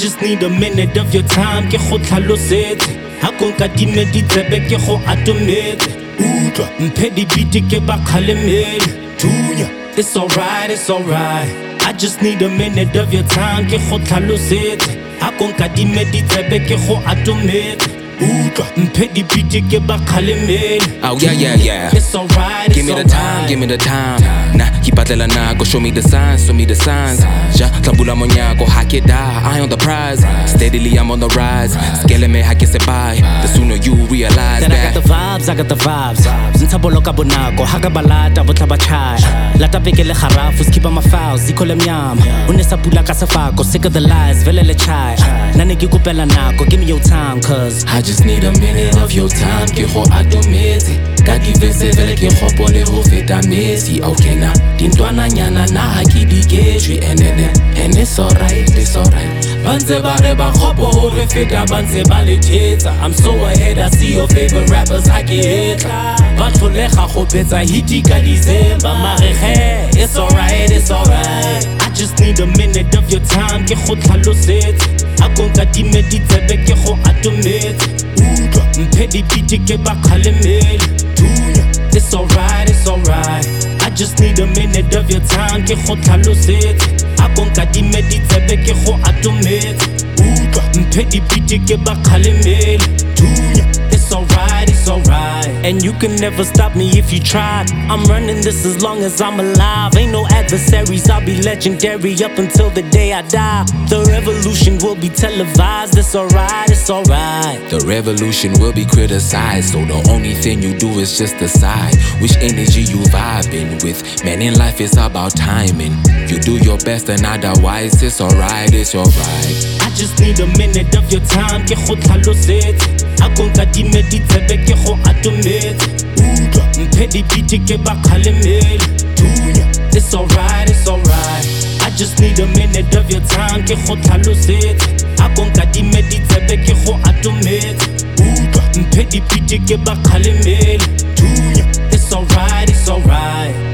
just need a minute of your time ke go tlhalosetse ha ko nka dimedi tsebe ke go atometse utlwa mphe di-beat ke ba kgalemele thunya it's alright I just need a minute of your time ke go tlhalosetse ha ko nka dimedi tsebe ke go atometse utlwa mphe di-beat ke ba kgalemele oh yeah it's alright give me the time nah ipatlela nako show me the signs ja tlabula monyako ha ke die eye on the prize steadily I'm on the rise skele me ha ke se by the sooner you realize that I got the vibes ntshabolo ka bonako ha ka balata botla ba chaya lata pekele kharafu skip my files ikole mnyama unesa pula ka sefako sick of the lies vele le chaya nane ke kopela nako give me your time cause I just need a minute of your time ke go atometse ka divese vele ke khopole ho feta Messi okay now dintwana nyana na ha ke diketshwe and it's alright banze ba re ba khopo hore feta banze ba le thetsa I'm so ahead I see your favorite rappers I ke hetla ba tlolega go betsa hit ka December mare he it's alright I just need a minute of your time ke go tlhalosetse a ko nka dimedi tsebe ke go atometse utlwa mphe di-beat ke ba kgalemele thunya it's alright I just need a minute of your time ke go tlhalosetse a ko nka dimedi tsebe ke go atometse utlwa mphe di-beat ke ba kgalemele thunya it's alright and you can never stop me if you try I'm running this as long as I'm alive ain't no adversaries I'll be legendary up until the day I die the revolution will be televised it's alright the revolution will be criticized so the only thing you do is just decide which energy you vibing with man in life it's about timing you do your best and otherwise it's alright I just need a minute of your time ke go tlhalosetse a ko nka dimedi tsebe ke go atometse utlwa mphe di-beat ke ba kgalemele thunya it's alright I just need a minute of your time ke go tlhalosetse a ko nka dimedi tsebe ke go atometse utlwa mphe di-beat ke ba kgalemele thunya it's alright